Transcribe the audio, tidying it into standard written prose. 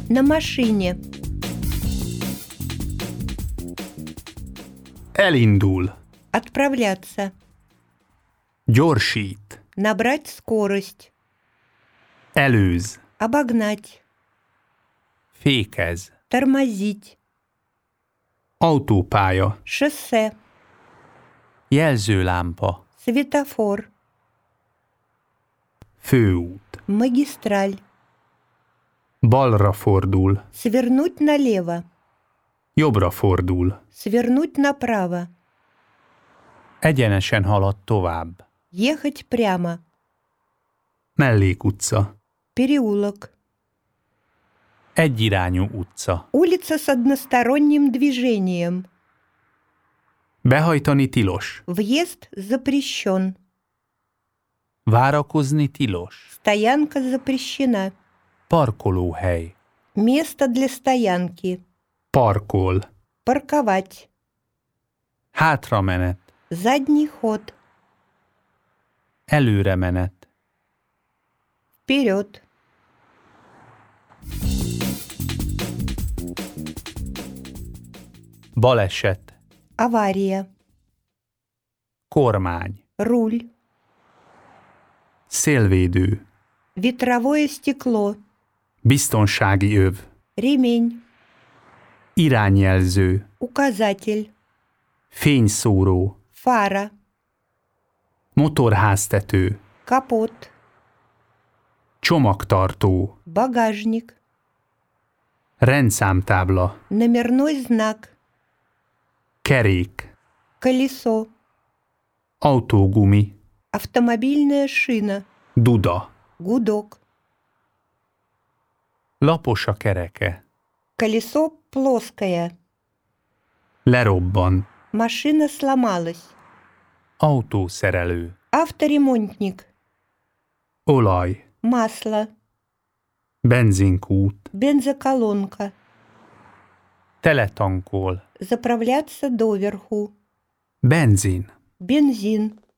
На машине. Elindul. Отправляться. Gyorsít. Набрать скорость. Előz. Обогнать. Fékez. Тормозить. Autópálya. Шоссе. Jelzőlámpa. Светофор. Főút. Магистраль. Balra fordul. Свернуть налево. Jobbra fordul. Свернуть направо. Egyenesen halad tovább. Ехать прямо. Mellékutca. Переулок. Egyirányú utca. Улица с односторонним движением. Behajtani tilos. Въезд запрещен. Várakozni tilos. Стоянка запрещена. Parkolóhely. Место для стоянки. Parkol. Парковать. Hátramenet. Задний ход. Előremenet. Вперед. Baleset. Авария. Kormány. Руль. Szélvédő. Ветровое стекло. Biztonsági öv. Ремень. Irányjelző. Указатель. Fényszóró. Фара. Motorháztető. Капот. Csomagtartó. Багажник. Rendszámtábla. Номерной знак. Kerék. Колесо. Autógumi. Автомобильная шина. Duda. Гудок. Lapos a kereke. Колесо плоское. Lerobban. Машина сломалась. Autószerelő. Авторемонтник. Olaj. Масло. Benzinkút. Бензоколонка. Teletankol. Заправляться доверху. Benzin. Бензин.